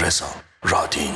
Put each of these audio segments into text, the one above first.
رضا رادین.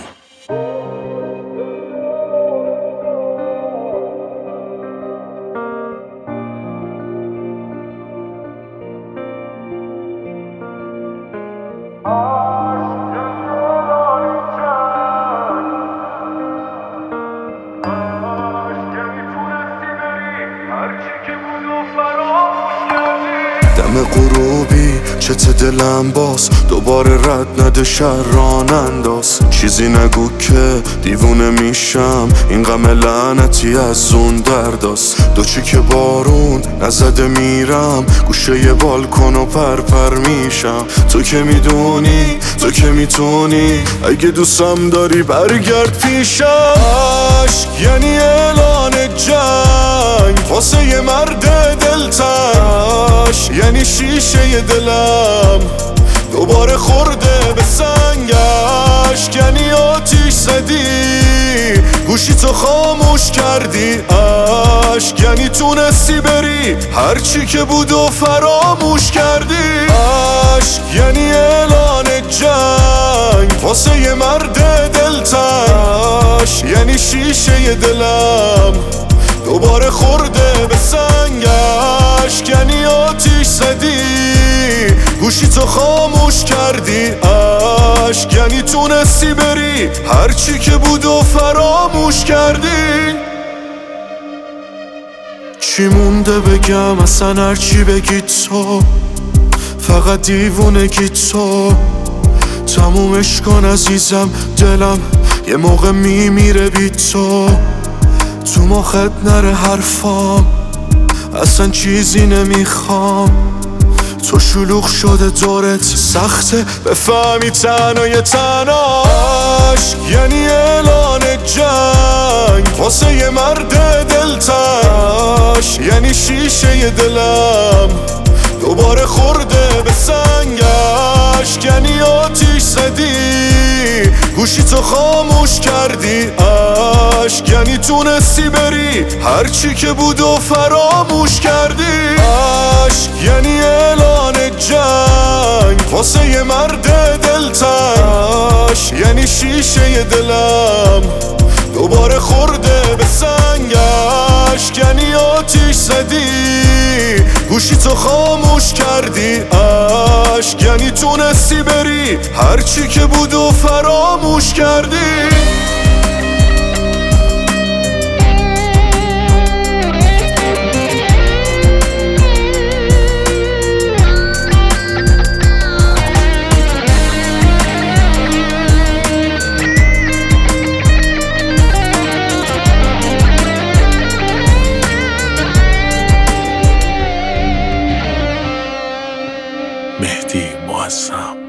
دم غروبی چته دلم باز دوباره رد نده شران انداز. چیزی نگو که دیوونه میشم، این غم لعنتی از اون درداست. دو چیک بارون نزده میرم گوشه بالکن و پرپر میشم. تو که میدونی تو که میتونی، اگه دوستم داری برگرد پیشم. عشق یعنی اعلان جنگ واسه یه مرد دلتنگ، یعنی شیشه دلم دوباره خورده به سنگش. یعنی آتیش زدی گوشی تو خاموش کردی عشق، یعنی تونستی بری هرچی که بود و فراموش کردی. عشق یعنی اعلان جنگ واسه یه مرد دلتنگ، یعنی شیشه دلم دوباره خورده به سنگش. یعنی آتیش زدی گوشی تو خاموش کردی عشق، یعنی تونستی بری هرچی که بود و فراموش کردی. چی مونده بگم اصلا، هرچی بگی تو فقط دیوونگی تو. تمومش کن عزیزم، دلم یه موقع میمیره بی تو. تو مخت نره حرفام، اصلا چیزی نمیخوام. تو شلوغ شده دورت، سخته بفهمی تنهای تنها. عشق یعنی اعلان جنگ واسه یه مرد دلتنگ، یعنی شیشه دلم دوباره خورده به سنگش. یعنی آتیش زدی گوشی تو خاموش کردی عشق، یعنی تونستی بری هرچی که بود و فراموش کردی. عشق یعنی اعلان جنگ واسه یه مرد دلتنگ، یعنی شیشه دلم دوباره خورده به سنگش. یعنی آتیش زدی گوشی تو خاموش کردی عشق، یعنی تونستی بری هرچی که بود و فراموش کردی. مهدی معظم.